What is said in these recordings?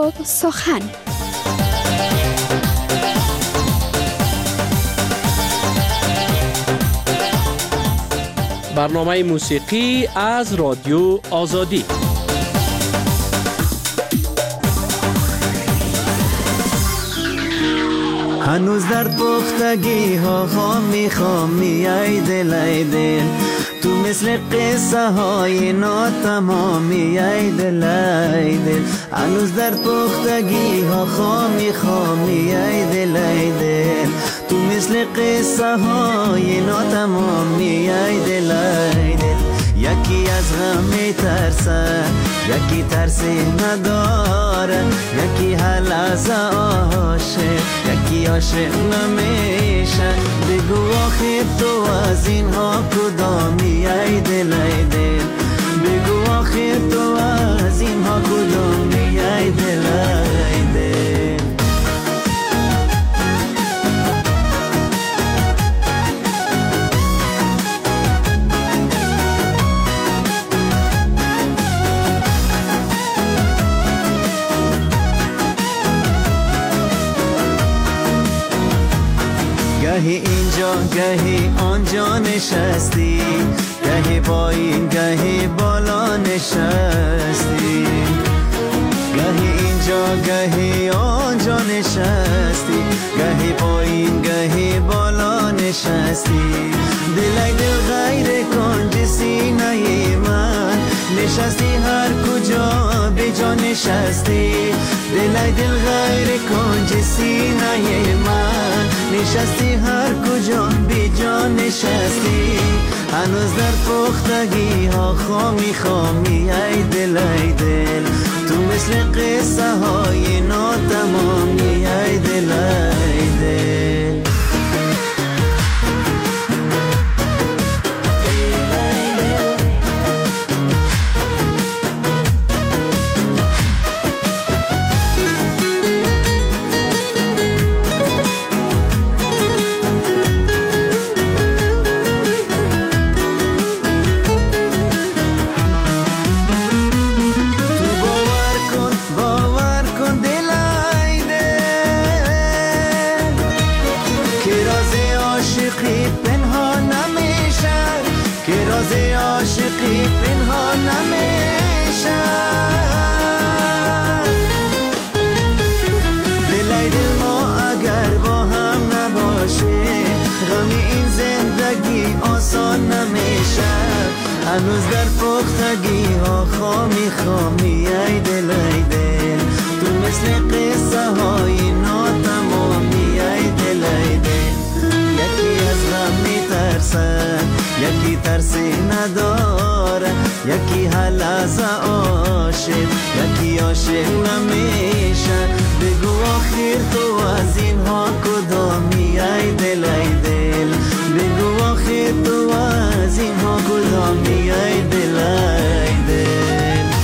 رادیو سخن. برنامه موسیقی از رادیو آزادی. هنوز در پختگی ها خامی ای دل ای دل، تو مثل قصه های ناتمامی ای دل ای دل. هنوز در پختگی ها خامی ای دل ای دل، تو مثل قصه های ناتمامی ای دل ای دل. یکی از غم میترسه، یکی ترسی نداره، یکی حل از عاشق، یکی عاشق نمیشه. بگو آخه تو از اینها کدامی ای دل ای دل، بگو آخه تو از اینها کدامی ای دل ای دل. گهی اینجا گهی آنجا نشستی، گهی پایین گهی بالا نشستی، گهی اینجا گهی آنجا نشستی، گهی پایین گهی بالا نشستی. دل دل غیر کنج سینه من نشستی، هر کجا به جا نشستی. دل دل غیر کنج سینه من نشستی، هر کجا به جا نشستی. هنوز در پختگی ها خامی ای دل ای دل، تو مثل قصه های ناتمامی ای دل ای دل. عاشقی پنهان نمیشه. دل ما اگر با هم نباشه، غم این زندگی آسان نمیشه. هنوز در پختگی ها خامی ای دل ای دل، تو مثل قصه های ناتمامی ای دل ای دل. یکی از غم میترسه، یکی ترسی نداره، یکی حل از عاشق، یکی عاشق نمیشه. بگو آخر تو از اینها کدامی ای دل ای دل، بگو آخر تو از اینها کدامی ای دل ای دل.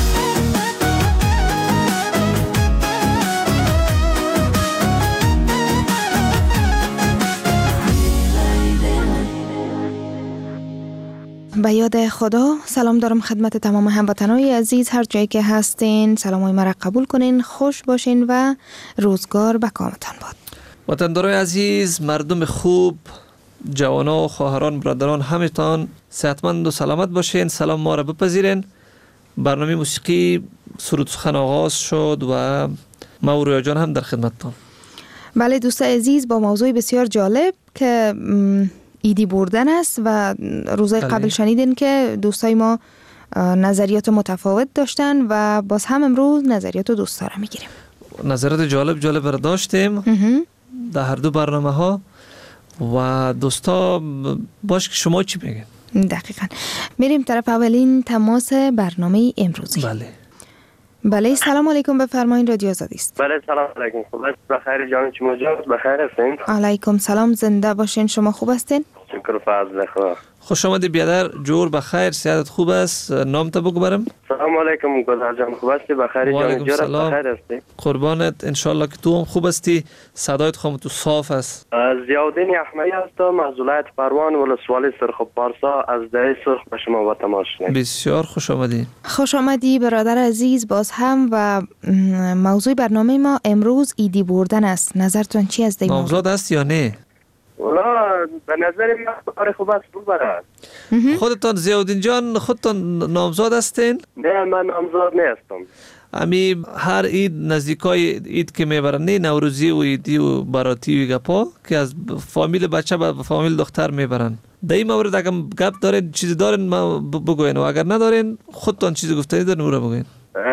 به یاد خدا سلام دارم خدمت تمام هموطنای عزیز، هر جایی که هستین سلامای مرا قبول کنین، خوش باشین و روزگار به کامتان باد. وطندارای عزیز، مردم خوب، جوانا و خواهران برادران همتان صحتمند و سلامت باشین. سلام ما را بپذیرین. برنامه موسیقی سرود سخن آغاز شد و ما و رویا جان هم در خدمتتان. بله دوستان عزیز، با موضوع بسیار جالب که ایدی بردن است و روزای قبل شنیدین که دوستای ما نظریات متفاوت داشتن و باز هم امروز نظریات دوستا را میگیریم. نظریات جالب را داشتیم در هر دو برنامه ها و دوستا باش که شما چی بگین؟ دقیقاً. میریم طرف اولین تماس برنامه امروزی. بله سلام علیکم، بفرمایید، رادیو آزادی است. بله سلام علیکم. خوب است؟ بخیر جان شما جان بخیر هستین؟ علیکم سلام، زنده باشین. شما خوب هستین؟ شکر و فضل خدا. خوش آمدی بیادر، جور بخیر، صحت خوب است؟ نام تا بگو برم. سلام علیکم گلزار جان، خوب هستی؟ بخیر جان، جور بخیر هستی؟ قربانت، انشالله که تو هم خوب هستی. صدایت خوب تو صاف است. ضیاءالدین احمدی هستم از ولایت پروان ولسوالی سرخ پارسا از دره سرخ به شما با تماس می‌کنم. بسیار خوش آمدی. خوش آمدی برادر عزیز باز هم. و موضوع برنامه ما امروز ایدی بردن است. نظرتون چی از این موضوع؟ نامزاد است یا نه؟ والا به نظر من کار خوب است ببرد. خودتان ضیاءالدین جان خودتان نامزاد هستین؟ نه من نامزاد نیستم. امی هر عید نزدیکای عید که میبرن، نه نوروزی و عیدی و باراتی و گپا که از فامیل بچه به فامیل دختر میبرن. در این مورد اگر گپ دارین چیزی دارین ما بگوین و اگر ندارین خودتان چیزی گفتنی دارین او را بگوین.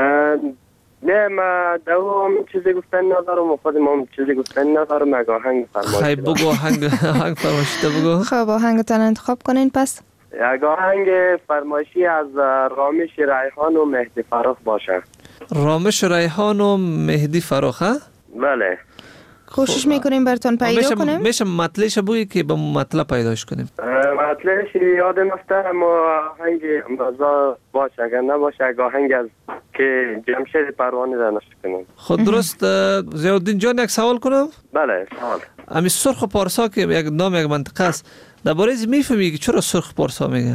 نه ما دوام چیزی گفتن ندارم و خودم هم چیزی گفتن ندارم. اگه آهنگ فرمایش خیلی بگو آهنگ فرمایشیده بگو. خب آهنگتان انتخاب کنین پس. اگه آهنگ فرمایشی از رامش ریحان و مهدی فراخ باشه. رامش ریحان و مهدی فراخ ها؟ بله. کوشش میکنیم براتون پیدا کنیم. میشه مطلعش بگویی که به مطلب پیداش کنیم. مطلعش یادم نفته اما آهنگ امروزا باشه، اگر نباشه اگه آهنگ از که جمشید پروانی را نشد کنیم. خود درست. ضیاءالدین جان یک سوال کنم؟ بله سوال. امی سرخ پارسا که یک نام یک منطقه است، درباره از میفهمی که چرا سرخ پارسا میگه؟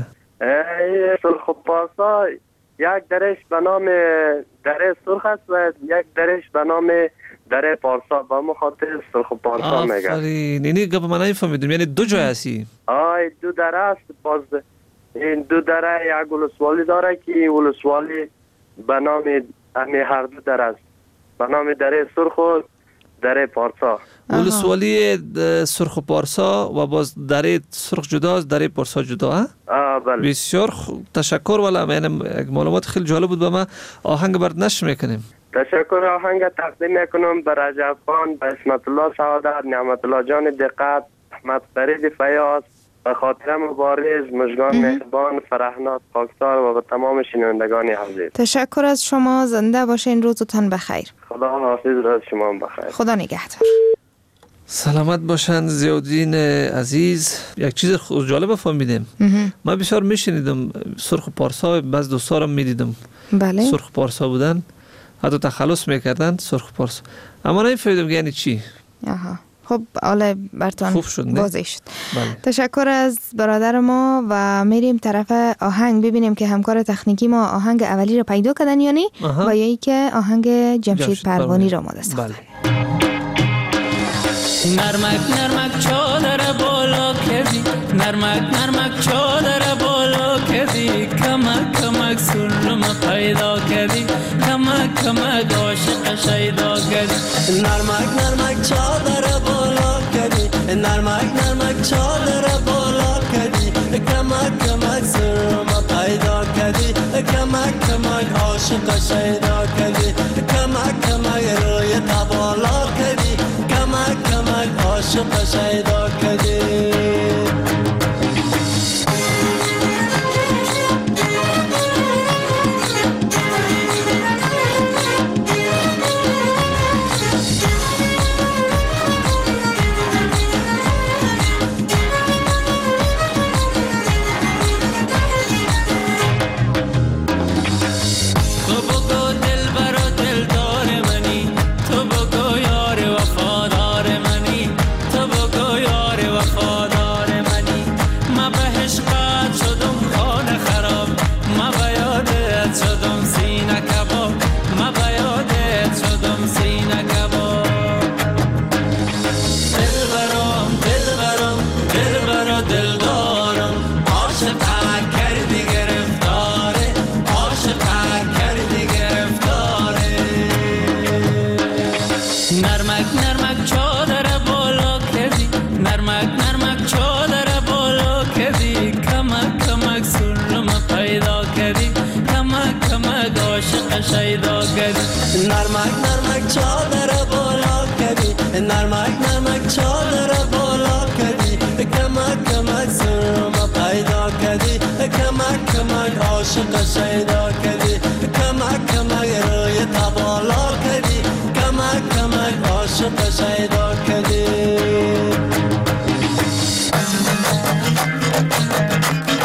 سرخ پارسا یک درش به نام دره سرخ است و یک درش به نام دره پارسا، با مخاطر سرخ پارسا میگه. آفرین، اینی گپ من نمیفهمیدم، یعنی دو جای هستی؟ دو دره است. باز این دو دره یک ولسوالی داره که ولسوالی به نام امی هر دو دره است، به نام دره سرخ و دره پارسا. ولسوالی سرخ پارسا و باز دره سرخ جداست، دره پارسا جدا ها؟ بله. بسیار تشکر. والا یعنی معلومات خیلی جالب بود به ما. آهنگ برات نشر میکنیم. تشکر. آهنگ تقدیم میکنم به رجب خان، به اسمت الله سعادت، نعمت الله جان دقت، احمد فرید فیاض، به خاطر مبارز، مژگان مهربان، فرهناز خاکسار و به تمام شنوندگان عزیز. تشکر از شما. زنده باشین. روزتان بخیر. خدا حافظ. روز شما بخیر. خدا نگهدار. سلامت باشند ضیاءالدین عزیز. یک چیز جالب فهمیدم. من بسیار میشنیدم سرخ پارسا، بعض دوستا رو میدیدم. بله. سرخ پارسا بودن، حتی تخلص میکردن سرخ پارسا، اما نمیفهمیدم یعنی چی. خب حالا براتون واضح شد. بله. تشکر از برادر ما و میریم طرف آهنگ ببینیم که همکار تکنیکی ما آهنگ اولی رو پیدا کردن یا نه و یا ای که آهنگ جمشید پروانی رو آماده ساختن. نرمک نرمک چادر بالا کردی، نرمک نرمک چادر بالا کردی، کمک کمک سرم پیدا کردی، کمک کمک عاشق شیدا کردی. نرمک نرمک چادر بالا کردی، نرمک نرمک چادر بالا کردی، کمک کمک سرم پیدا کردی، کمک کمک عاشق شیدا کردی، کمک کمک روی تبالا کردی، کمک کمک عاشق شیدا کردی. نرمک نرمک چادر بالا کردی، نرمک نرمک چادر بالا کردی، کمک کمک سرم پیدا کردی، کمک کمک عاشق شیدا کردی، کمک کمک روی تبالا کردی، کمک کمک عاشق شیدا کردی.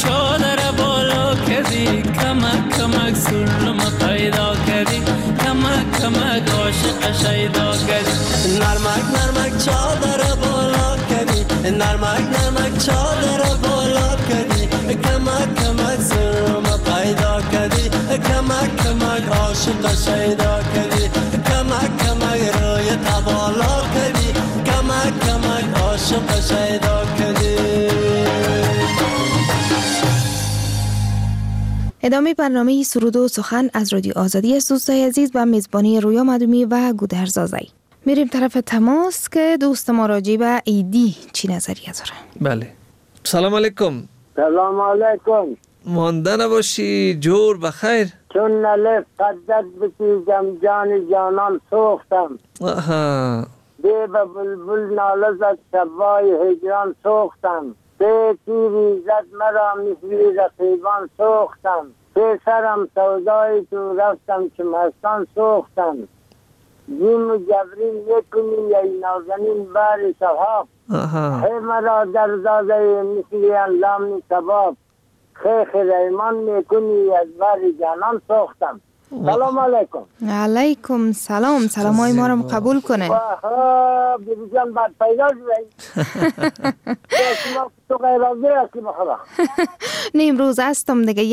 چادر بالا کردی کمک کمک سلم پیدا کردی کمک کمک عاشق شیدا کردی نرمک نرمک چادر بالا کردی نرمک نرمک چادر بالا کردی کمک کمک سلم پیدا کردی کمک کمک عاشق شیدا کردی کمک کمک روی تبالا کردی کمک کمک عاشق شیدا کردی. ادامه برنامه سرود و سخن از رادیو آزادی است دوستای عزیز و میزبانی رویا مدومی و گودرز آزایی. میریم طرف تماس که دوست ما راجع به ایدی چی نظریه داره. بله. سلام علیکم. سلام علیکم. مانده نباشی، جور بخیر. چون نلف قدت بسیزم جان جانان سوختم آها. به بلبل ناله زد شبای هجران سوختم به تیری زد مرا مثل رقیبان سوختم به سرم سودای تو رفتم چه مستان سوختم جیم و جبرین یکنی یای نازنین بار صحاب خی مرا در زاده مثل انلام کباب خیخ ریمان میکنی از بار جانان سوختم. سلام علیکم. علیکم سلام. سلام های ما رو قبول کنه. بیبی جان بعد پیدا شدی. شما تو غیر از هستی بخدا. نه امروز هستم دیگه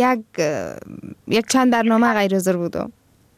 یک چند برنامه غیر حاضر بودم.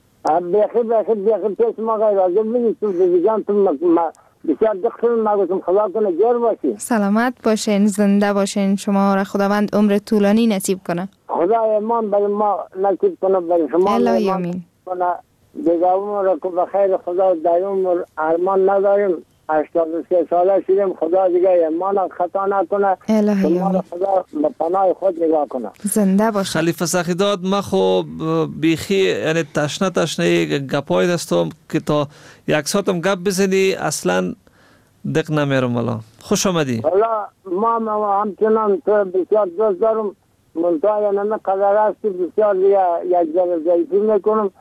بیخی پیش ما غیر حاضر بودی تو بیبی جان تو بسیار دخترم نگوشم خدا کنه جور باشی. سلامت باشین، زنده باشین، شما را خداوند عمر طولانی نصیب کنه. خدا ایمان برای ما نصیب کنه، برای شما ایمان کنه. دیگه عمر را که بخیر خدا در عمر ارمان نداریم. 83 ساله شدیم، خدا دیگه ایمان خطا نکنه. شما را خدا به پناه خود نگاه کنه. زنده باشه. خلیفه سخیداد ما خب بیخی یعنی تشنه گپای دستم که تا یک ساعتم گپ بزنی اصلا دق نمیرم. الان خوش آمدی. حالا ما همچنان تو بسیار دوست دارم، منطقه نمه قدر هستی بسیار یک جل ضعیفی میکنم.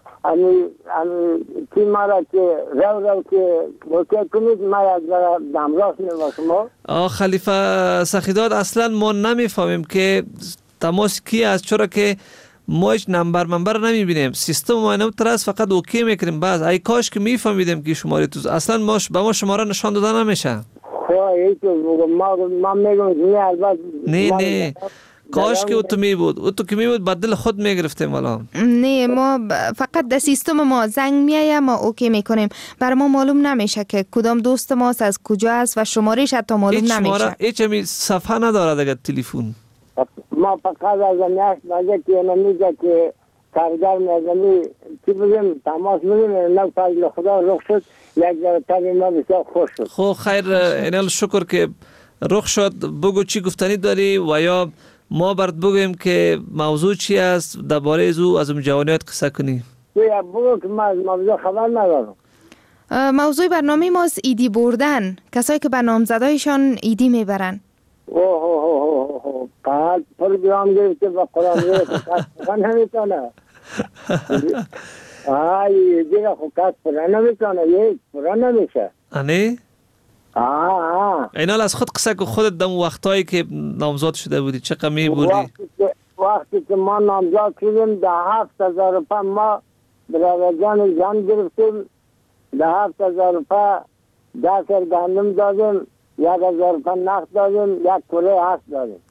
کی ما را که رو که بوکه کنید ما یک جل دمراست میباشم. خلیفه سخیداد اصلا ما نمیفهمیم که تماس کی است، چرا که ما هیچ نمبر نمیبینیم، سیستم ما نمیترس، فقط اوکی میکنیم. بعض ای کاش که میفهمیدیم که شماره تو اصلا به ما شماره نشان داده نمیشه. ما میگم البته نه کاش که تو می بود که می بود بدل خود میگرفتیم. والا نه ما فقط در سیستم ما زنگ میایه ما اوکی میکنیم. برای ما معلوم نمیشه که کدام دوست ماست از کجا است و شمارهش حتی معلوم نمیشه. هیچ همی صفحه نداره دیگه تلفن. ما فقط از نیاز مگه که نمیگه که کارگر میزنی چی بگیم تماس بگیم نه فضل خدا رخ شد یک جا تابی ما بسیار خوش شد. خب خیر اینال شکر که رخ شد. بگو چی گفتنی داری و یا ما برات بگویم که موضوع چی است درباره از اون جوانیت قصه کنی. بگو که ما از موضوع خبر ندارم. موضوع برنامه ما از ایدی بردن، کسایی که به نامزدایشان ایدی میبرن. قد پروگرام گرفته و قرآن گرفته کس نمیتونه. دیگه خب کس پرا نمیتونه، یک پرا نمیشه. آنه؟ اینال از خود قصه که خودت دم وقتایی که نامزاد شده بودی چه قمی بودی؟ وقتی که ما نامزاد شدیم 7,000 روپیه ما برای جان گرفتیم. 7,000 روپیه 10 سر گندم دادیم، 1,000 روپیه نقد دادیم، یک کوله هست دادیم.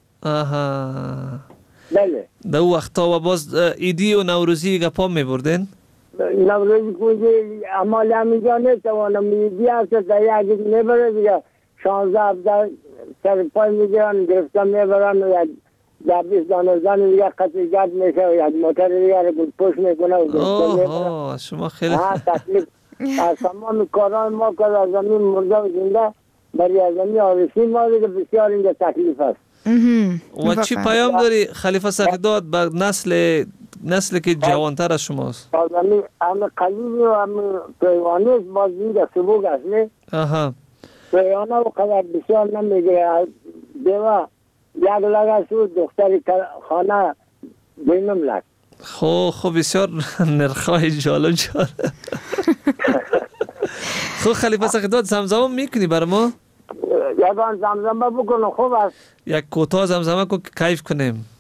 بله در وقتا و باز ایدی و نوروزی گپا می بردین؟ نوروزی کنجی عمال همینجا نتوانم ایدی هست در یکی نبره دیگه 16-17 سر پای میگیرن گرفتم میبرن و یک 10-20 دانه زن دیگه قطعیت میشه و یک موتر دیگه رو پشت میکنه و گرفتم میبرن. شما خیلی تکلیف از تمام کاران ما که از زمین مرده و زنده برای از زمین آرسی ما دیگه بسیار اینجا تکلیف هست. و چی پیام داری خلیفه سخیداد به نسل که جوانتر از شماست؟ همه قلیبی و همه پیوانه است باز اینجا سبوک است نه؟ پیوانه و قدر بسیار نمیگره. دیوه یک لگه شد دختری خانه بینم لگ. خب بسیار نرخای جالب. خب خلیفه سخیداد زمزمه میکنی بر ما؟ یکان زمزمه بکنه خوب است. یک کوتاه زمزمه که کیف کنیم.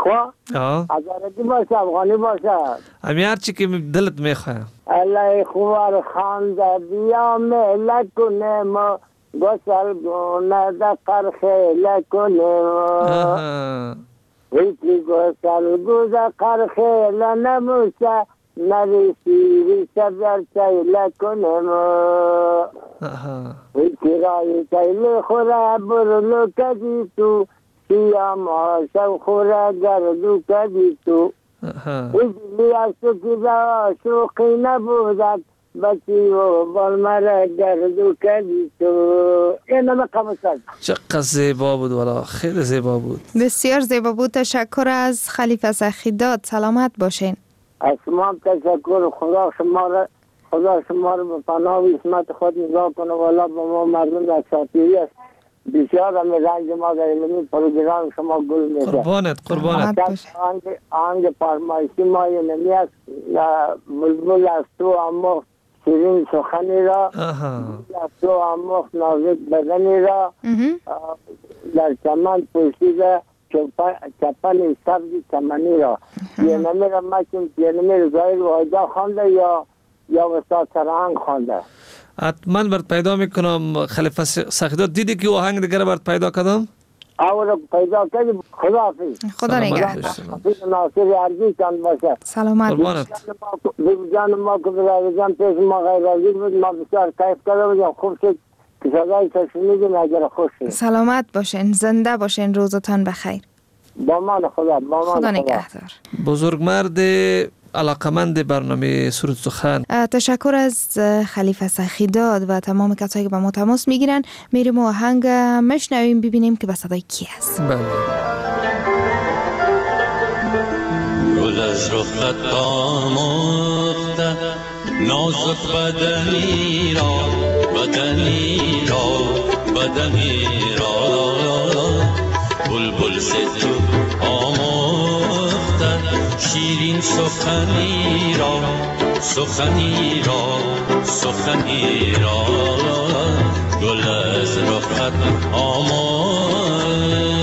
خوا آه ازارتی باشه افغانی باشه امی هر چی که دلت میخواه. الله خوار خانده بیا مهلت کنه ما گسل گونه ده قرخیله کنه ما ویتی گسل گونه قرخیله نموشه نریسی ریشه بر چیله کنه ما ویتی رای چیله خوره برلو کدی تو سیام آشو خوره گردو کدی تو ویتی از تو که دا شوقی نبودد بچی و بالمره گردو کدی تو این همه قمصد. چقدر زیبا بود والا، خیلی زیبا بود. بسیار زیبا بود. تشکر از خلیفه سخیداد. سلامت باشین. از شما هم تشکر. خدا شما رو به پناه و عصمت خود نگاه کنه والا. با ما مردم در شاطری است بسیار همه رنج ما در علمی پروگرام شما گل میشه. قربانت آنگ فرمایشی ما یه نمی است بلبل از تو امخ شیرین سخنی را از تو امخ نازک بدنی را در چمن پوشیده چپن سبزی چمنی را. یه نمی را مکن یه نمی را ظاهر واجه خونده یا وسط سرهنگ خونده. من برد پیدا میکنم. خلیفه سخیداد دیدی که آهنگ دیگر برد پیدا کردم؟ رو پیدا کردی. خداحافظ. خدا نگهدار. حافظ ناصر عرضی کن باشه. سلامت باش. جان ما که برادران پیش ما غیر عزیز بود ما بسیار کیف کرده بودیم. خوب شد که صدای تشنیدیم اگر خوش شد. سلامت باشین، زنده باشین، روزتان بخیر. با من خدا. خدا نگهدار. بزرگمرد علاقمند برنامه سرود سخن. تشکر از خلیفه سخیداد و تمام کسایی که با ما تماس میگیرن. میریم و آهنگ مشنویم ببینیم که به صدای کی است. بله. گل از رخت آموخته نازک بدنی را بلبل ز تو آموخته شیرین سخنی را گل از رخت آموخته.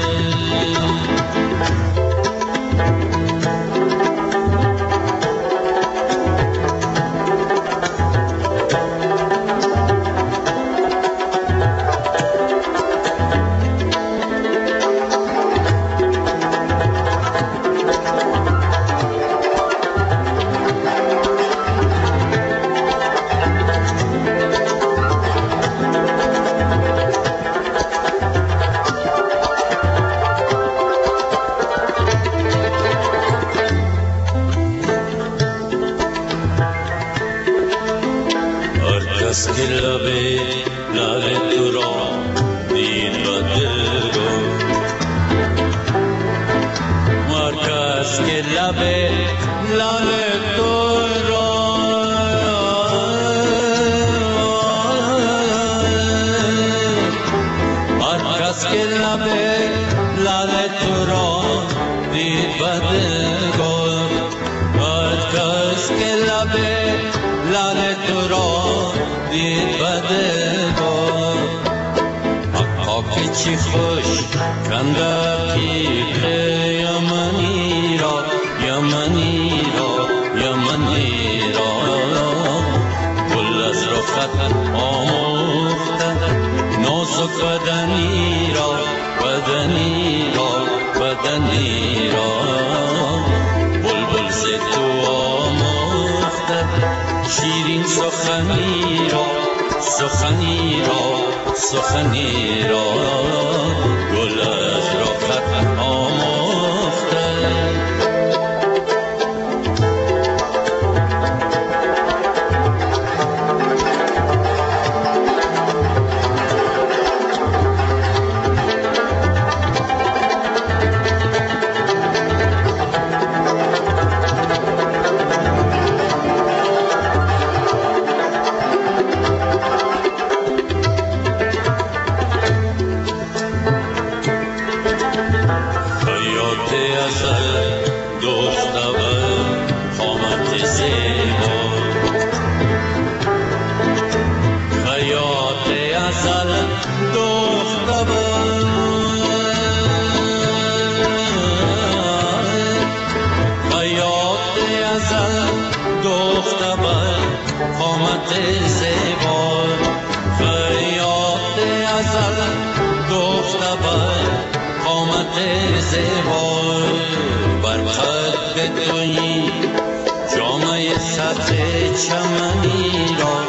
سخنی را گل از رخت آموخته. زیبا بر قد تویی جامعه سبز چمنی را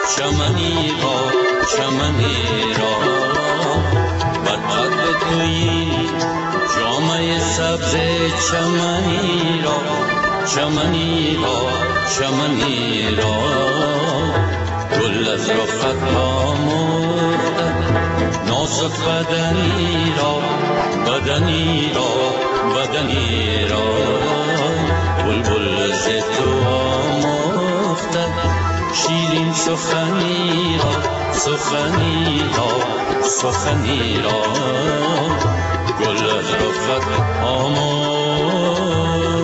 بر قد تویی جامعه سبز چمنی را گل از رخت آموختد نازک بدنی را بلبل ز تو آموختد شیرین سخنی را گل از رخت آموختد.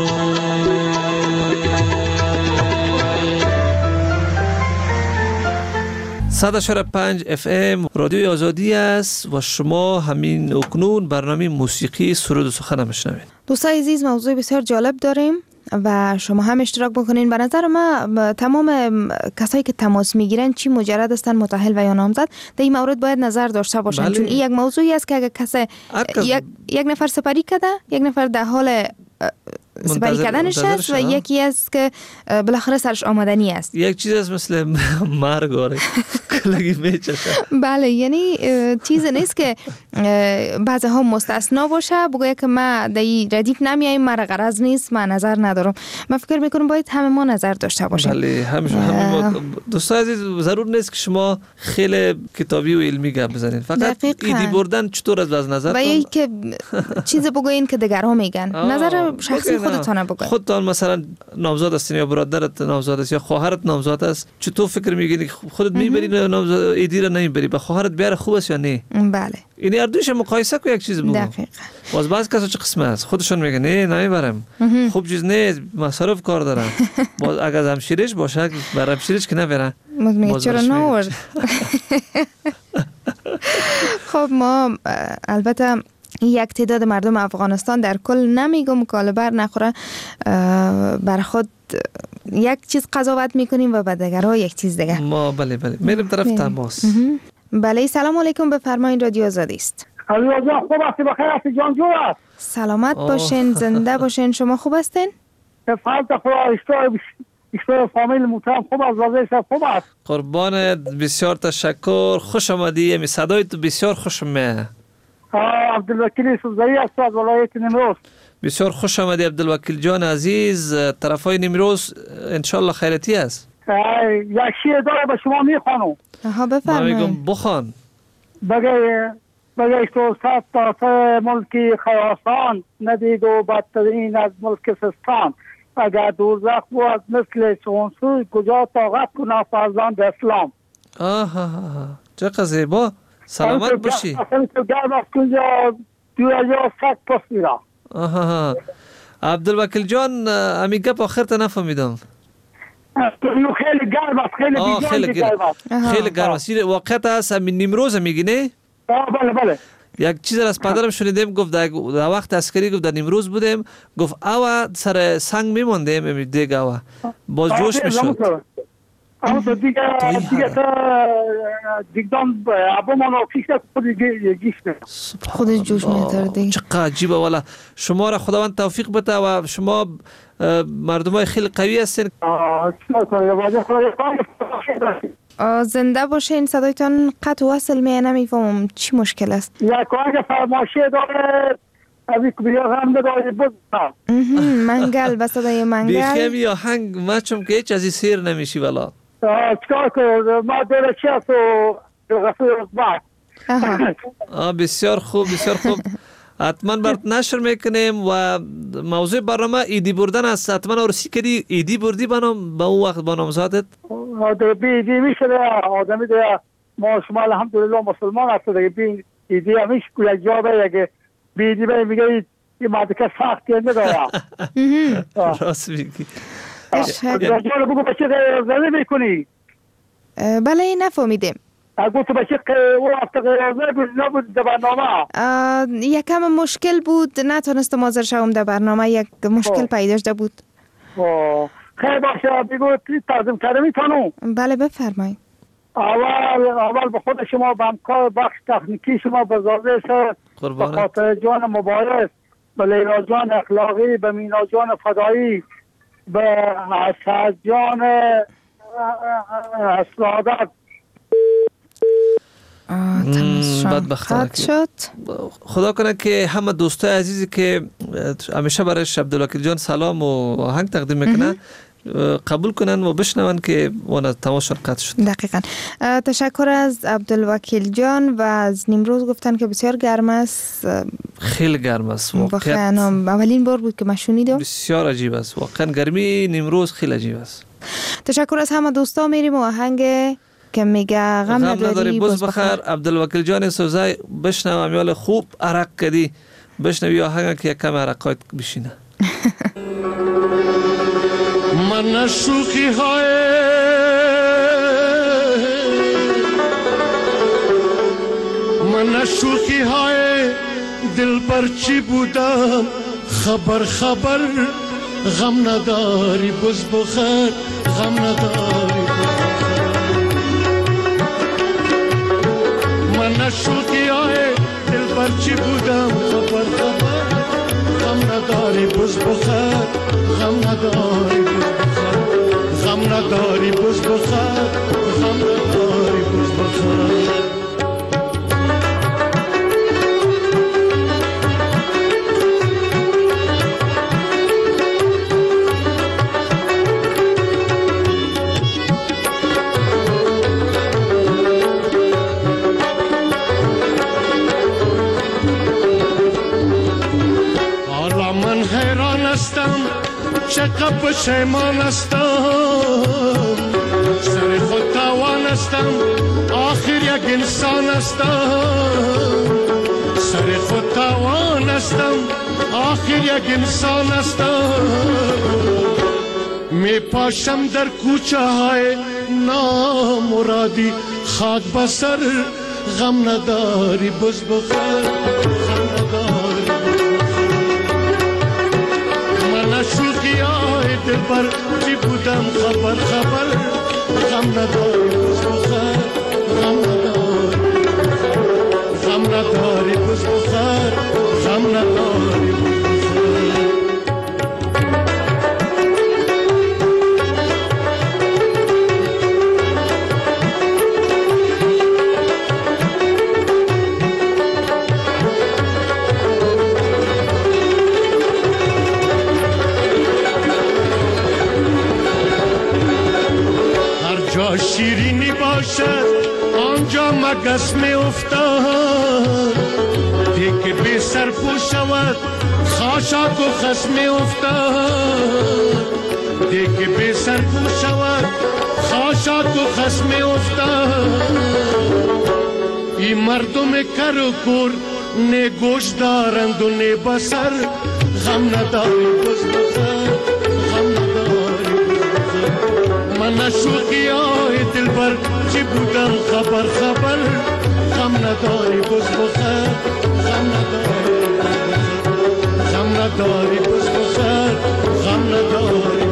100.5 FM رادیوی آزادی است و شما همین اکنون برنامه موسیقی سرود و سخن میشنوید. دوستان عزیز، موضوع بسیار جالب داریم و شما هم اشتراک بکنین. به نظر ما تمام کسایی که تماس میگیرن چی مجرد هستن، متأهل و یا نامزد، در این مورد باید نظر داشته باشن. چون این یک موضوعی است که اگر کسی یک نفر سپری کرده، یک نفر در حال سپری کردنش است و یکی است که بالاخره سرش آمدنی است. یک چیز است مثل مرگ آره کلگی میچشه. بله، یعنی چیز نیست که بعضی ها مستثنا باشه بگوید که ما در این ردیف نمیاییم، مرا غرض نیست، من نظر ندارم. من فکر میکنم باید همه ما نظر داشته باشیم. بله، همین دوستان عزیز، ضرور نیست که شما خیلی کتابی و علمی گپ بزنید، فقط ایدی بردن چطور از نظر و یکی که چیز بگوین که دیگرها میگن، نظر شخصی خودتون بگوین. خودتان مثلا نامزد هستین یا برادرت نامزد است یا خواهرت نامزد است، چطور فکر میگیری خودت میبری نامزد ایدی را نمیبری، به خواهرت بیاره خوب است یا نه؟ بله، این هر دوش مقایسه کو یک چیز بگو. دقیقاً. باز بعض کسا چه قسمه است خودشون میگن نه نمیبرم، خوب چیز نیست، مصرف کار دارم. باز اگر همشیرش باشه برام شیرش که نبره، میگه چرا نورد. خب ما البته یک تعداد مردم افغانستان در کل نمیگم کاله بر نخوره، بر خود یک چیز قضاوت میکنیم و به دیگرها یک چیز دیگه. ما بله میریم طرف تماس. بله، سلام علیکم، بفرمایید، رادیو آزادی است. علی جان خوب هستی؟ بخیر هستی جان جو است؟ سلامت باشین، زنده باشین. شما خوب هستین؟ فرد خدا اشتای فامیل محترم خوب است، وضعیت خوب است. قربانت، بسیار تشکر، خوش آمدی. می صدای تو بسیار خوش میاد. عبدالوکیل سوزایی است از ولایت نیمروز. بسیار خوش آمدی عبدالوکیل جان عزیز. طرفای نیمروز انشالله خیرتی است. یک شعر داره به شما میخوانم. بفرمایید. من میگم بخوان. بگه تو صد تا ملکی خراسان ندید و بدترین از ملک سیستان. اگر دوزخ بود مثل چونسوی کجا طاقت کنه فرزند اسلام. چقدر زیبا. سلامت باشی. اصلا تو گرم از کنجا یا سک پس میرا. عبدالوکیل جان امی گپ آخر تا نفهمیدم. خیلی گرم است، خیلی گرم است. واقعیت است امی نیمروز میگی نه؟ بله. یک چیز از پدرم شنیدم، گفت در وقت عسکری گفت در نیمروز بودیم، گفت اوا سر سنگ میموندیم دیگه اوا باز جوش میشد. اما دیگه دیگدان ابو منو کیسه خودش جوش میتره دیگه. چقدر عجیبه والا. شما را خداوند توفیق بده و شما مردمای خیلی قوی هستین. زنده باشین. صدایتان قطع وصل نمیفهمم چی مشکل است. یک آهنگ فرمایشی داره ابی کبیر هم داره بود. منگل به صدای منگل. بیخیم یا هنگ ما چون که هیچ از این سیر نمیشی والا. چکار کنم ما داره چی هست و غفور اخبار. بسیار خوب. حتما برات نشر میکنیم و موضوع برنامه ایدی بردن است. حتما ارسی کردی ایدی بردی بنام با اون وقت با نامزادت؟ ایدی میشه آدمی ده ما شما الحمدلله مسلمان هست دیگه. ایدی همیشه یک جا به یک بیدی به میگه این مادکه سختی نداره. راست میگی. جا بگو بچه غیرزنی میکنی؟ بله این نفهمیدیم. اگه تو بچه او وقت غیرزنی نبود در برنامه؟ یکم مشکل بود، نتونستم حاضر شوم در برنامه، یک مشکل پیدا شده بود. خیلی باشه، بگو تقدیم کرده میتونم؟ بله بفرمایید. اول به خود شما، به همکار بخش تکنیکی شما، به زاده به خاطر جان مبارز، به لیلا جان اخلاقی، به مینا جان فدایی، به اسعد جان سعادت. بدبختانه شد. خدا کنه که همه دوستای عزیزی که همیشه برایش عبدالوکیل جان سلام و آهنگ تقدیم میکنه قبول کنن و بشنون که وانا تماشا قطع شد. دقیقاً. تشکر از عبدالوکیل جان و از نیمروز گفتن که بسیار گرم است. خیلی گرم است واقعا. اولین بار بود که من شنیدم. بسیار عجیب است واقعا. گرمی نیمروز خیلی عجیب است. تشکر از همه دوستا. میریم و آهنگ که میگه غم نداری باز بخیر. عبدالوکیل جان سوزای بشنو امیال خوب عرق کدی بشنوی آهنگ که یک کم عرقات بشینه. من شوخی های دل پر چی بودم خبر غم نداری بز بخیر غم نداری من شوخی های دل پر چی بودم خبر غم نداری بز بخیر غم نداری غم نداری بز بخیر غم نداری بز بخیر چقدر پشیمان هستم سر خود توان هستم آخر یک انسان هستم سر خود توان هستم آخر یک انسان هستم می پاشم در کوچه های نامرادی خاک بسر غم نداری بز بخیر غم نداری شوخی های دل پر چی بودم خبر غم نداری بز بخیر غم نداری غم نداری بز بخیر غم نداری بز بخیر شیرینی باشد آنجا مگس می افتاد دیگه بی سر پو شود خاشاک و خس می افتاد دیگه بی سر پو شود خاشاک و خس می افتاد این مردم کر و کور نه گوش دارند و نه بسر غم نداری بز بخیر غم نداری من شوخی های دل بر چی بودم خبر غم نداری بز بخیر غم نداری بز بخیر غم نداری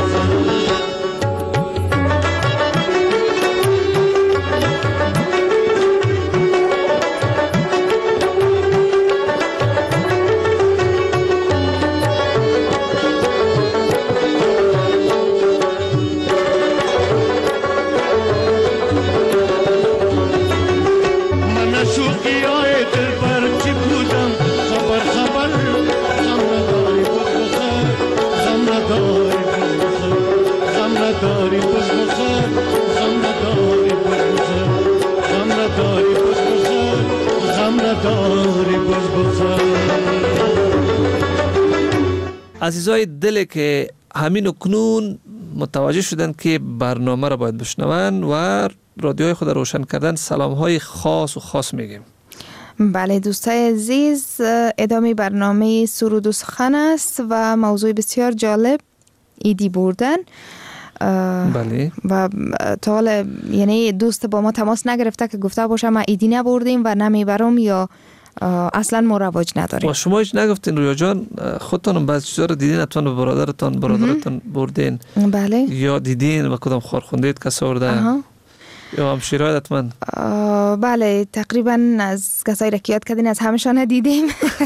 عزیزای دل که همین اکنون متوجه شدن که برنامه را باید بشنون و رادیوهای خود روشن کردن سلام‌های خاص میگیم. بله دوستای عزیز، ادامه برنامه سرود و سخن است و موضوع بسیار جالب ایدی بردن. بله. و تا حالا یعنی دوست با ما تماس نگرفته که گفته باشه ما ایدی نبردیم و نمیبرم یا اصلا ما رواج نداریم. و شما هیچ نگفتین رویا جان؟ خودتان بعضی چیزا رو دیدین؟ حتما به برادرتان بردین؟ بله. یا دیدین و کدام خورخوندید کس آورده؟ یا همشیرهای حتما؟ بله تقریبا از کسایی را که یاد کردین از همشان دیدیم.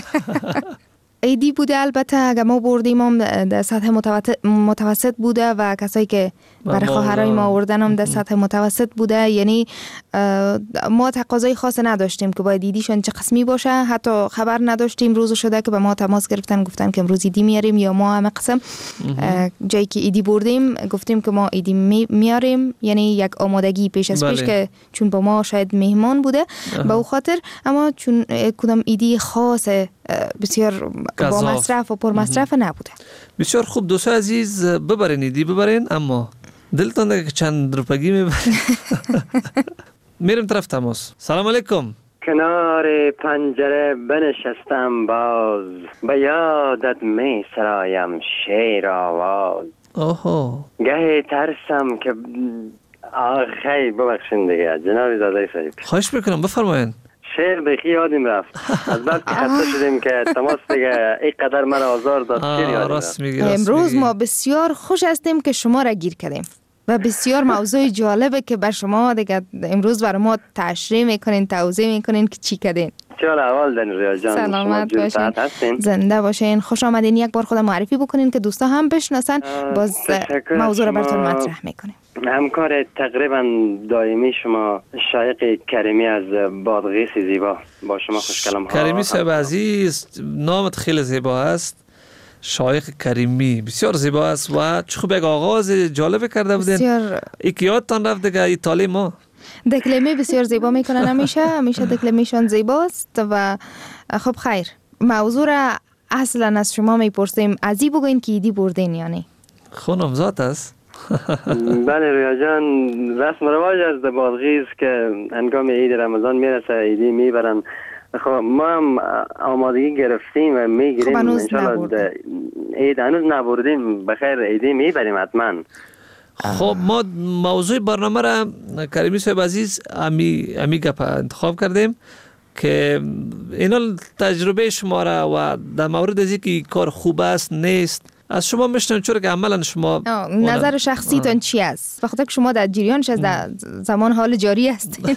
ایدی بوده البته اگر ما بردیم هم در سطح متوسط بوده و کسایی که برای خواهرای ما آوردن هم در سطح متوسط بوده. یعنی ما تقاضای خاص نداشتیم که باید ایدیشان چه قسمی باشه، حتی خبر نداشتیم. روز شده که به ما تماس گرفتن گفتن که امروز ایدی میاریم یا ما همه قسم جایی که ایدی بردیم گفتیم که ما ایدی میاریم، یعنی یک آمادگی پیش از پیش که چون با ما شاید مهمان بوده به او خاطر، اما چون کدام ایدی خاص بسیار با مصرف و پر مصرف نبوده. بسیار خوب دوستان عزیز، ببرین ایدی ببرین، اما دلتان دیگه چند روپگی میبرین. میرم طرف تماس. سلام علیکم. کنار پنجره بنشستم باز، به یادت می سرایم شیر آواز. گهی ترسم که خیلی ببخشین دیگه جناب زاده سعید. خواهش میکنم بفرمایین. شعر بخی یادیم رفت از بعد که خسته شدیم که تماس دیگه اینقدر من آزار داد شعر یادیم رفت. امروز ما بسیار خوش هستیم که شما را گیر کردیم و بسیار موضوع جالبه که بر شما دیگه امروز برای ما تشریح میکنین، توضیح میکنین که چی کردین. چه احوال دارین ریا جان؟ سلامت باشین، زنده باشین، خوش آمدین. یک بار خود معرفی بکنین که دوستا هم بشناسن، باز موضوع رو براتون مطرح میکنیم. همکار تقریبا دائمی شما شایق کریمی از بادغیس زیبا، با شما خوشکلام ها. کریمی صاحب عزیز، نامت خیلی زیبا است. شایق کریمی بسیار زیبا است و چه خوب یک آغاز جالب کرده بودین. بسیار یادتان رفت دیگه ایتالی ما دکلمه بسیار زیبا میکنن، همیشه دکلمهشان زیباست. و خب خیر، موضوع را اصلا از شما میپرسیم، ازی بگوین که ایدی بردین یا نه؟ خونم ذات است. بله رویا جان، رسم رواج از بادغیس که هنگام عید رمضان میرسه ایدی میبرن. خب ما هم آمادگی گرفتیم و میگیریم. خب انشالله عید هنوز نبردیم، بخیر ایدی میبریم حتما. خب ما موضوع برنامه را کریمی صاحب عزیز امی گپ انتخاب کردیم که اینا تجربه شما را و در مورد از اینکه کار خوب است نیست از شما میشنم، چون که عملا شما نظر شخصی تان چی است؟ وقتی که شما در جریانش از زمان حال جاری هستین.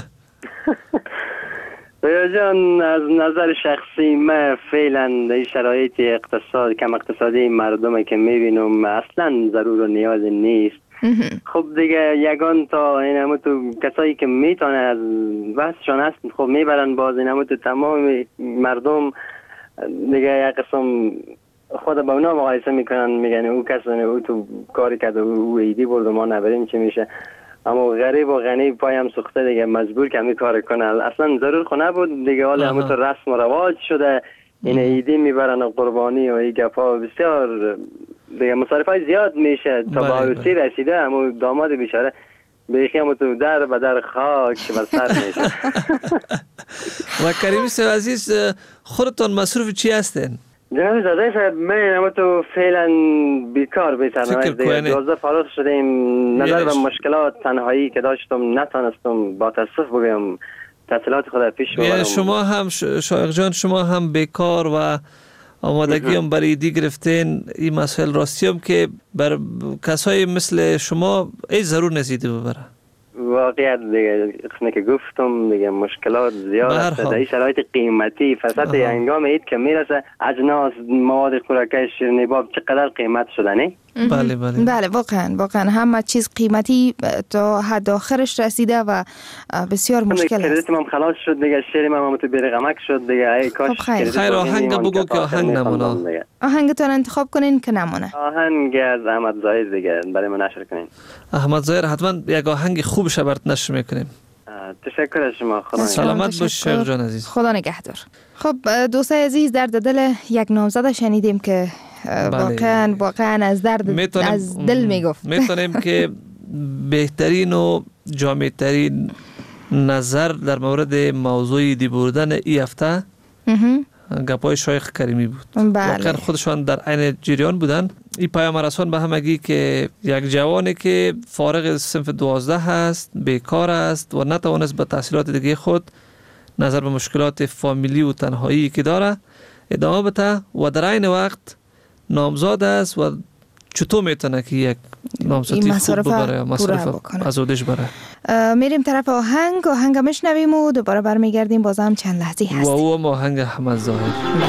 رویا جان، از نظر شخصی من فعلا در شرایط کم اقتصادی مردم که میبینم اصلا ضرور و نیاز نیست. خب دیگه یگان تا این همه تو کسایی که میتونه از بحثشان هست خب میبرن، باز این همه تو تمام مردم دیگه یک قسم خود با اونا مقایسه میکنن، میگن او کس او تو کاری کرده او ایدی برد و ما نبریم چی میشه. اما غریب و غنی پایم سوخته دیگه مجبور که همی کار کنه. اصلا ضرور خونه بود دیگه، حالا همه تو رسم و رواج شده. این ایدی میبرن و قربانی و این گفا بسیار دیگه مصارف های زیاد میشه تا با عروسی رسیده. همون داماد بیچاره بیخی همون تو در به در خاک و سر میشه. و کریمی صاحب عزیز، خودتون مصروف چی هستین؟ جناب زاده صاحب، من همون تو فعلا بیکار بیترم دیگه. 12 فارغ شدیم. نظر به مشکلات تنهایی که داشتم نتانستم با تاسف بگم تحصیلات خود پیش ببرم. یعنی شما هم شایق جان، شما هم بیکار و آمادگی هم برای ایدی گرفتین. این مسئله راستی هم که بر کسای مثل شما ای ضرور نزیده ببره. واقعیت دیگه قسمه که گفتم دیگه مشکلات زیاد است. در این شرایط قیمتی فساد هنگام عید که میرسه اجناس مواد خوراکی شیرینی باب چقدر قیمت شده نه؟ بله واقعا همه چیز قیمتی تا حد آخرش رسیده و بسیار مشکل است. کردیتم هم خلاص شد دیگه، شیریم هم تو بیرغمک شد دیگه. ای کاش خیر آهنگ بگو که آهنگ نمونه. آهنگتون انتخاب کنین که نمونه. آهنگ از احمد ظاهر دیگه برای من نشر کنین. احمد ظاهر حتما یک آهنگ خوب برات نشر میکنیم. تشکر از شما. خدا سلامت باش شایق جان عزیز. خدا نگهدار. خب دوستای عزیز، در دل یک نامزد شنیدیم که واقعا از درد از دل میگفت. میتونیم که بهترین و جامعترین نظر در مورد موضوع ایدی بردن ای هفته گپای شایق کریمی بود. واقعا خودشان در عین جریان بودن. این پیام رسان به همگی که یک جوانی که فارغ صنف 12 هست، بیکار است و نتوانست به تحصیلات دیگه خود نظر به مشکلات فامیلی و تنهایی که داره ادامه بده و در عین وقت نامزاد است و چطور میتونه که یک نامزدی خوب ببره مصرف ازودش بره؟ میریم طرف آهنگ میشنویم و دوباره برمیگردیم، باز هم چند لحظه هستیم. و او آهنگ احمد ظاهر.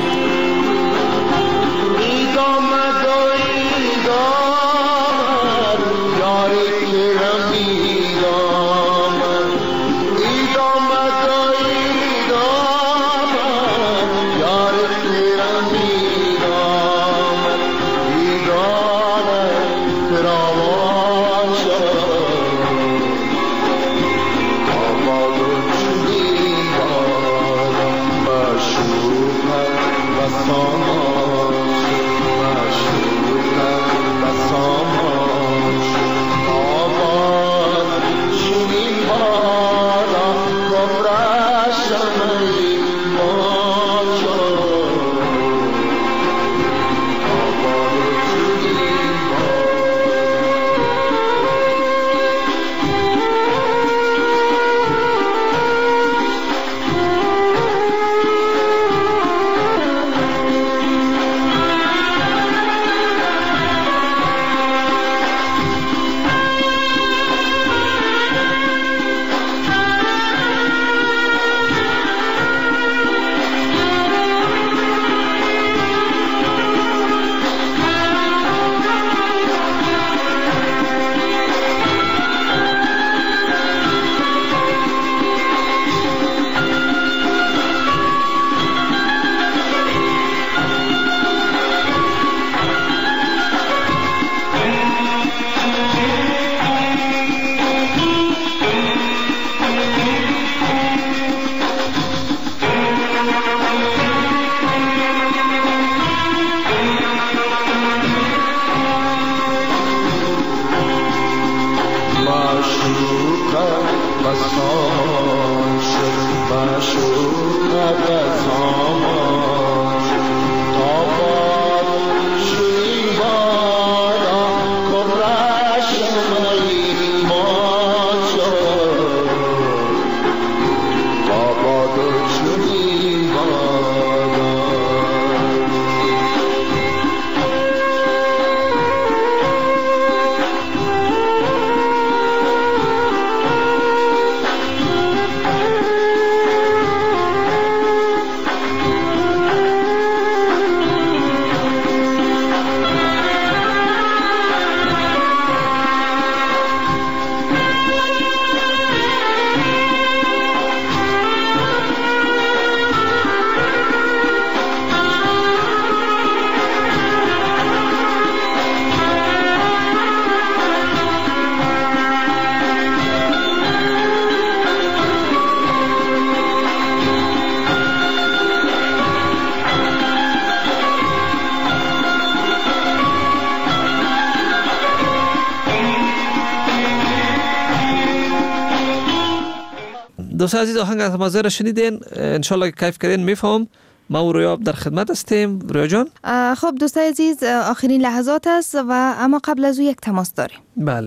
دوستان عزیز آهنگ از مازه را شنیدین، انشالله که کیف کردین. میفهم ما و رویا در خدمت هستیم. رویا جان خب دوستان عزیز آخرین لحظات است و اما قبل از او یک تماس داریم.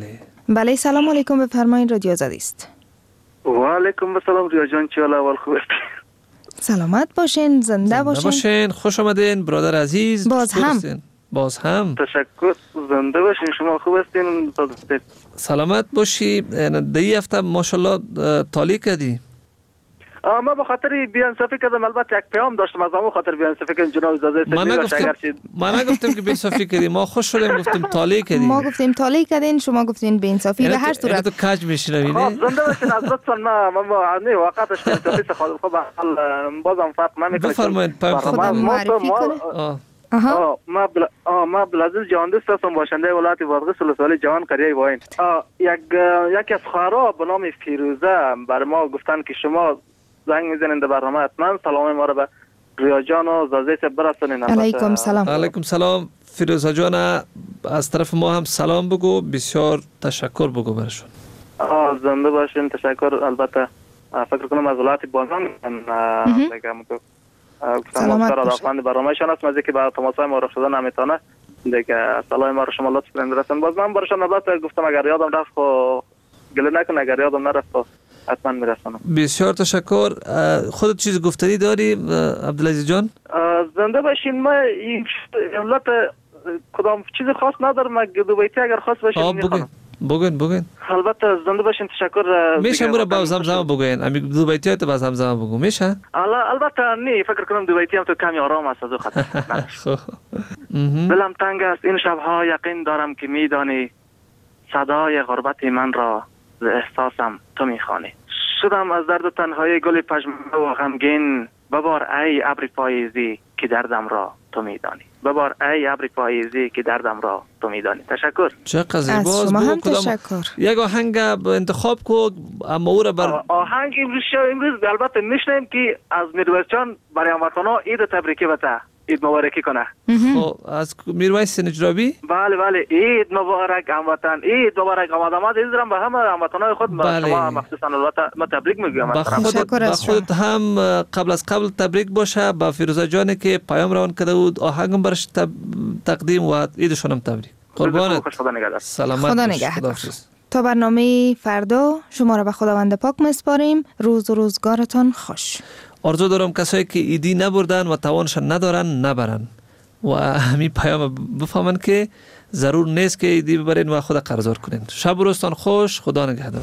بله سلام علیکم، بفرمایید رادیو آزادی است. و علیکم السلام رویا جان، چه حال احوال؟ خوب هستید؟ سلامت باشین، زنده باشین. خوش آمدین برادر عزیز. باز هم تشکر، زنده باشین. شما خوب هستین؟ سلامت باشی. دی هفته ماشاءالله تالی کردی؟ ما به خاطر بی‌انصافی کردم، البته یک پیام داشتم از همون خاطر بی‌انصافی کردم. جناب اجازه ما نگفتم که بی‌انصافی کردی، ما خوش شدیم گفتیم تالی کردی. ما گفتیم تالی کردین، شما گفتین بی‌انصافی. به هر صورت تو کج میشنوی نه؟ زنده باشین از لطفاً. ما نه واقعاش بی‌انصافی خب بازم فرق نمیکنه. بفرمایید پیام معرفی کنه. ما عبدالعزیز جهاندست هستم، باشنده ولایت بادغیس ولسوالی جوان قریه واین. یکی از خواهرها به نام فیروزه بر ما گفتن که شما زنگ میزنید برنامه، حتما سلام ما رو به رویا جان و زازه برسونین. علیکم سلام. علیکم سلام فیروزه جان، از طرف ما هم سلام بگو، بسیار تشکر بگو برشون. زنده باشین. تشکر. البته فکر کنم از ولایت بازان بگم تو سلامت باشید. برنامه‌شان است مزه که با تماسای ما رفت شدن نمیتونه دیگه. سلام ما رو شما لطف کنید برسون. باز من برشون البته گفتم اگر یادم رفت خب گله نکن، اگر یادم نرفت حتما میرسونم. بسیار تشکر. خودت چیز گفتنی داری عبدالعزیز جان؟ زنده باشین. ما این دولت کدام چیز خاص ندارم. مگه دو بیتی اگر خاص باشه میخوام. بگوین. البته زنده باشین. تشکر. میشه مرا با زمزمه بگوین. امی دو بیتی تو با زمزمه بگو میشه؟ البته نه، فکر کنم دو بیتی هم تو کمی آرام است از خاطر. دلم تنگ است این شبها، یقین دارم که میدانی صدای غربت من را ز احساسم تو میخوانی. شدم از درد تنهایی گل پژمرده و غمگین، ببار ای ابر پاییزی که دردم را تو میدانی. ببار ای ابر پاییزی که دردم را تو میدانی. تشکر. چقدر زیباست. از شما هم تشکر. یک آهنگ انتخاب کو، اما او را بر آهنگ امروز البته میشنیم که از میرویس جان برای هموطنا عید تبریکی بته، عید مبارکی کنه. خب از میرویس نجرابی؟ بله عید مبارک هموطن، عید مبارک آمد ایزرم به همه هموطنای خود. شما مخصوصا البته ما تبریک میگم. با خودت هم قبل از قبل تبریک باشه با فیروزه جانی که پیام روان کرده بود، آهنگم برش تقدیم و عیدشون هم تبریک. قربانت. سلامت. خدا نگهدار. تا برنامه فردا شما را به خداوند پاک میسپاریم. روز و روزگارتان خوش. آرزو دارم کسایی که ایدی نبردن و توانشان ندارن نبرن و همین پیام بفهمن که ضرور نیست که ایدی ببرین و خود قرضدار کنین. شب و روزتان خوش. خدا نگهدار.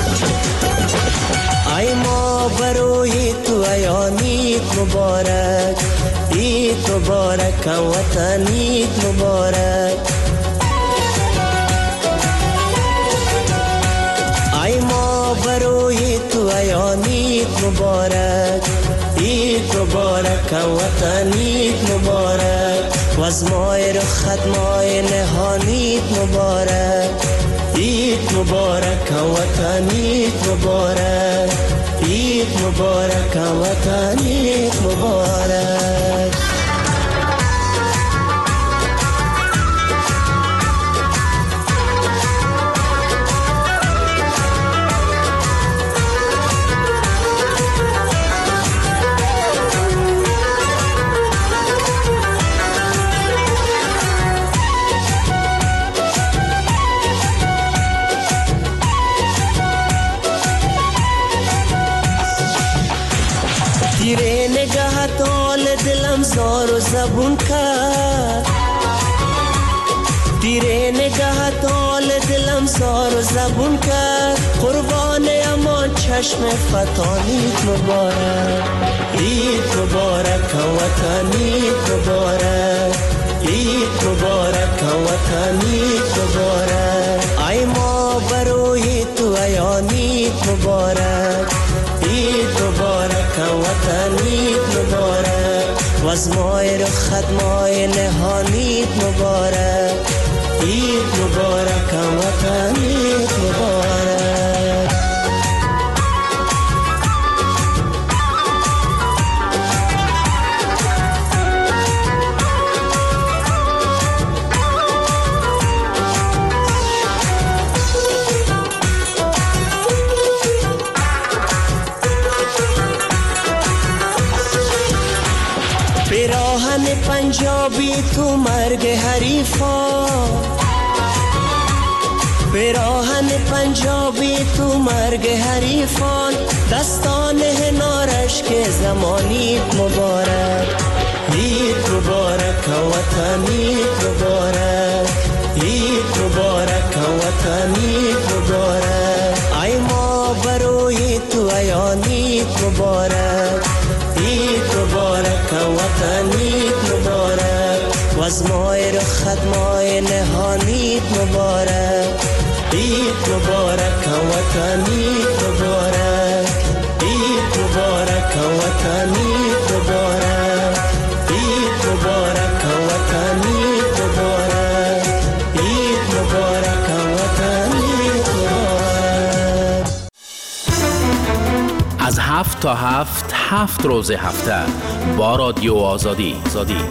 ای ما بروی تو ایانیت مبارک، عید مبارک وطنیت مبارک. ای ما بروی تو ایانیت مبارک، عید مبارک وطنیت مبارک. و از مای رخت مای نهانیت مبارک، عید مبارک وطنیت مبارک. عید مبارک وطنیت مبارک. تیره نگاهت حال دلم زار و زبون کرد، تیره نگاهت حال دلم زار و زبون کرد. قربان اما چشم فتانیت مبارک، عید مبارک وطنیت مبارک. عید مبارک وطنیت مبارک. ای ما بروی تو ایانیت مبارک، عید مبارک وطنیت مبارک. و از مای رخت مای نهانیت مبارک، عید مبارک وطنیت مبارک. پیراهن پنجابی تو مرگ حریفان، پیراهن پنجابی تو مرگ حریفان. دستان هنارش که زمانیت مبارک، عید مبارک وطنیت مبارک. عید مبارک وطنیت مبارک. ای ما بروی تو ایانیت مبارک، عید مبارک وطنیت مبارک. و از مای رخت مای نهانیت مبارک، عید مبارک وطنیت مبارک. عید مبارک وطنیت مبارک. عید مبارک وطنیت مبارک. عید مبارک وطنیت مبارک. از 7 تا 7 روز هفته با رادیو آزادی.